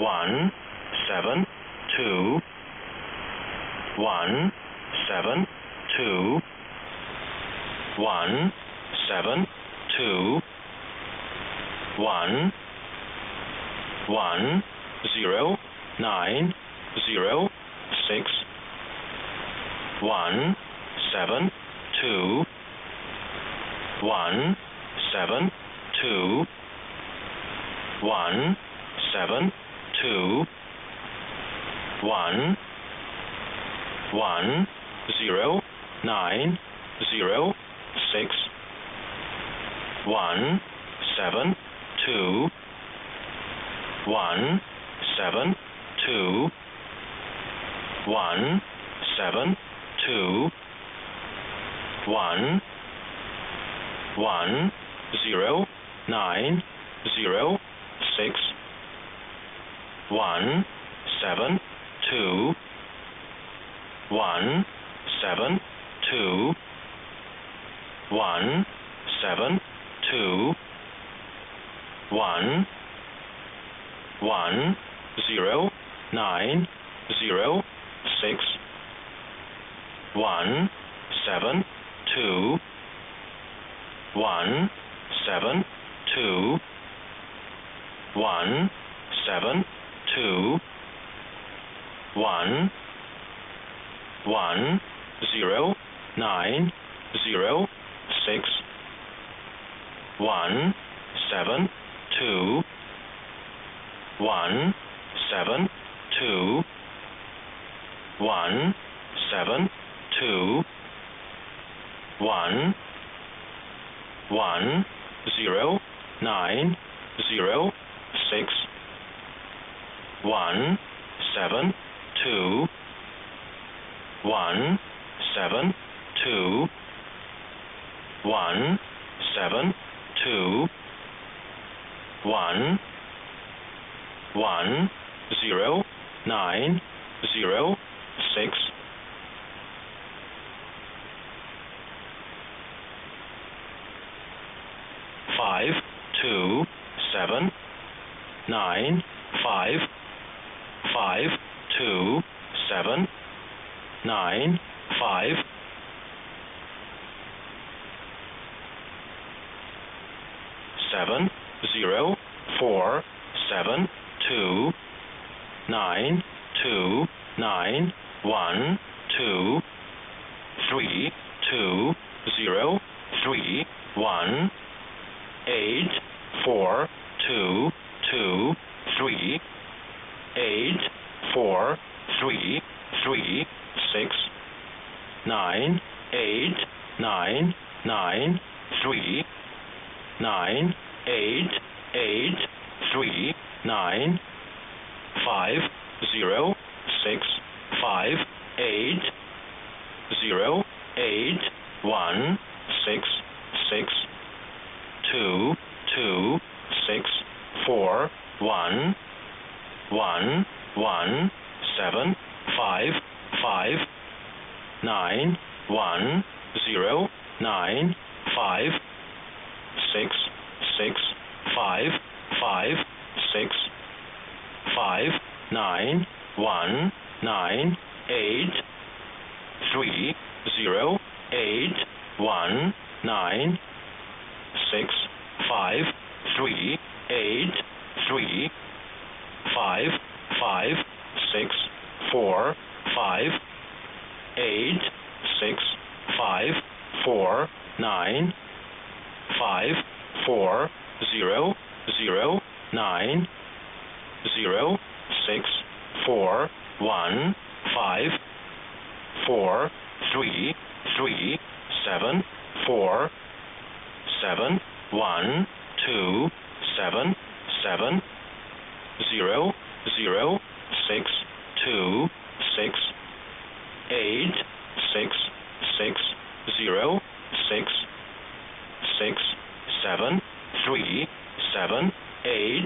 1 7 2 1 7 2 1 7 2 1 1 0 9 0 6 1 7 2 1 7 2 1 7 2 1 1 0 9 0 6 1 7 2 1 7 2 1 7 2 1 1 0 9 0 6 1 7 2 1 7 2 1 7 2 1 1 0 9 0 6 1 7 2 1 7 2 1 7 2 1 1 0 9 0 6 1 7 2 1 7 2 1 7 2 1 1 0 9 0 6 1 7 2 1 7 2 1 7 2 1 1 0 9 0 6 5 2 7 9 5 5 2 7 9 5 7 0 4 7 2 9 2 9 1 2 3 2 0 3 1 8 4 2 2 3 8 4 3 3 6 9 8 9 9 3 9 8 8 3 9 5 0 6 5 8 0 8 1 6 6 2 2 6 4 1 1 1 7 5 5 9 1 0 9 5 6 6 5 5 6 5 9 1 9 8 3 0 8 1 9 6 5 3 8 3 5 5 6 4 5 8 6 5 4 9 5 4 0 0 9 0 6 4 1 5 4 3 3 7 4 7 1 2 7 7 0 0 6 2 6 8 6 6 0 6 6 7 3 7 8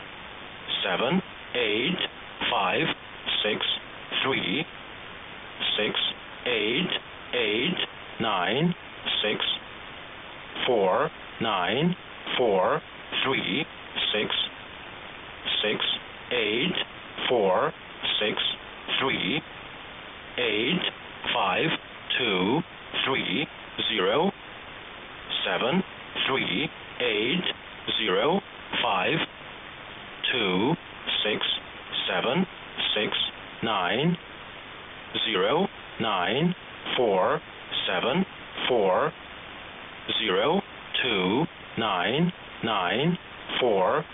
7 8 5 6 3 6 8 8 9 6 4 9 4 3 6 6 8, 4, 6, 3, 8, 5, 2, 3, 0, 7, 3, 8, 0, 5, 2, 6, 7, 6, 9, 0, 9, 4, 7, 4, 0, 2, 9, 9, 4,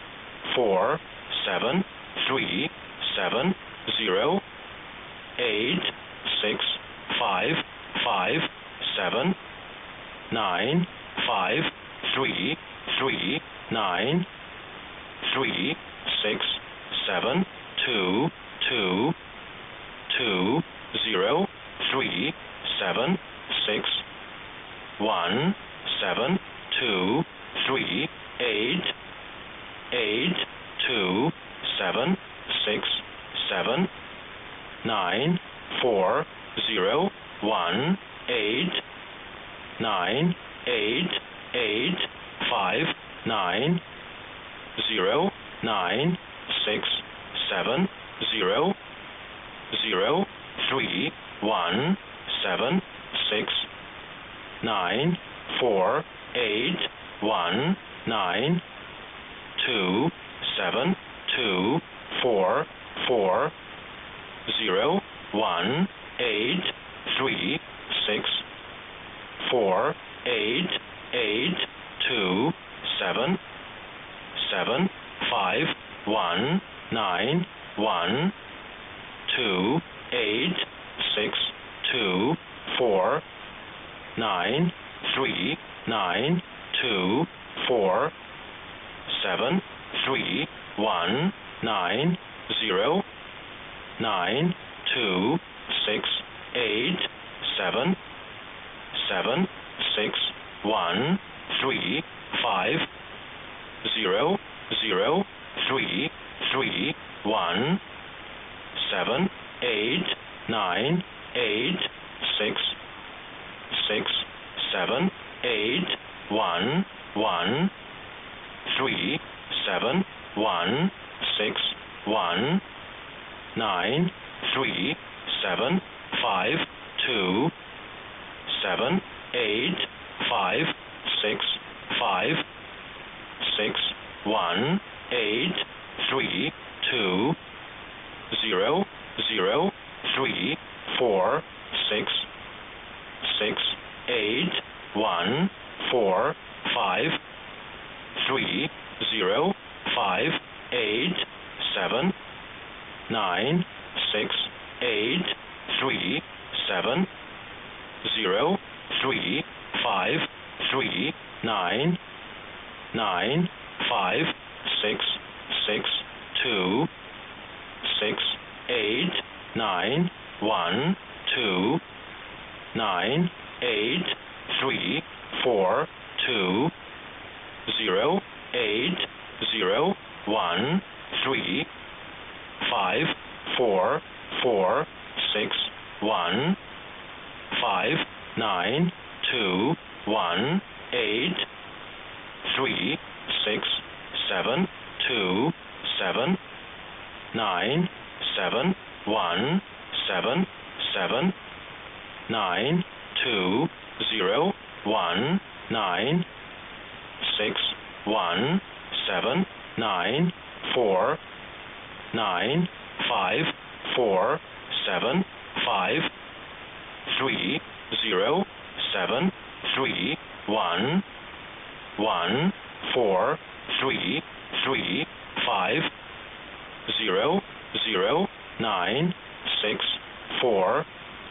4, 7, 3, 7, 0, 8, 6, 5, 5, 7, 9, 5, 3, 3, 9, 3, 6, 7, 2, 2, 2, 0, 3, 7, 6, 1, 7, 2, 3, 8, 8, 2, 7, 6, 7, 9, 4, 0, 1, 8, 9, 8, 8, 5, 9, 0, 9, 6, 7, 0, 0, 3, 1, 7, 6, 9, 4, 8, 1, 9, 2, 7, 2, 4, 4, 0, 1, 8, 3, 6, 4, 8, 8, 2, 7, 7, 5, 1, 9, 1, 2, 8, 6, 2, 4, 9, 3, 9, 2, 4, 7, 3, 1, 9, 0, 9, 2, 6, 8, 7, 7, 6, 1, 3, 5, 0, 0, 3, 3, 1, 7, 8, 9, 8, 6, 6, 7, 8, 1, 1, 3, 7, 1, 6, 1, 9, 3, 7, 5, 2, 7, 8, 5, 6, 5, 6, 1, 8, 3, 2, 0, 0, 3, 4, 6, 6, 8, 1, 4, 5, 3, 0, 5, 8, 7, 9, 6, 8, 3, 7, 0, 3, 5, 3, 9, 9, 5, 6, 6, 2, 6, 8, 9, 1, 2, 9, 8, 3, 4, 2, 0, 8, 0, 1, 3, 5, 4, 4, 6, 1, 5, 9, 2, 1, 8, 3, 6, 7, 2, 7, 9, 7, 1, 7, 7, 9, 2, 0, 1, 9, 6, 1, 7, 9, 4, 9, 5, 4, 7, 5, 3, 0, 7, 3, 1, 1, 4, 3, 3, 5, 0, 0, 9, 6, 4,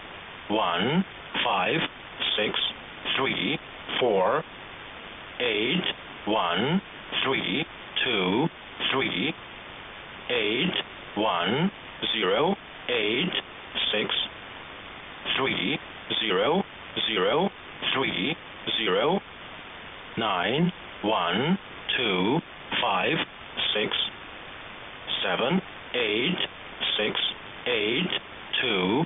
1, 5, 6, 3, 4, 8, 1, 3, 2, 3, 8, 1, 0, 8, 6, 3, 0, 0, 3, 0, 9, 1, 2, 5, 6, 7, 8, 6, 8, 2,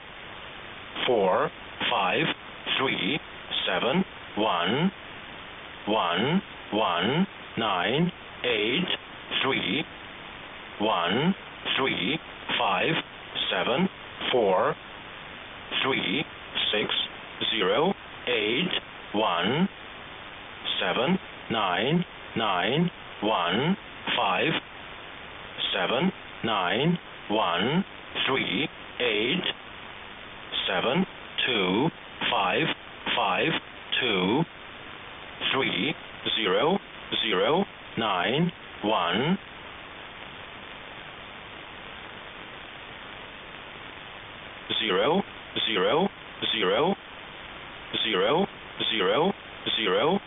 4, 5, 3, 7, 1, 1, 1, 9, 8, 3, 1 3 5 7 4 3 6 0 8 1 7 9 9 1 5 7 9 1 3 8 7 2 5 5 2 3 0 0 9 1 0 0 0 0 0 0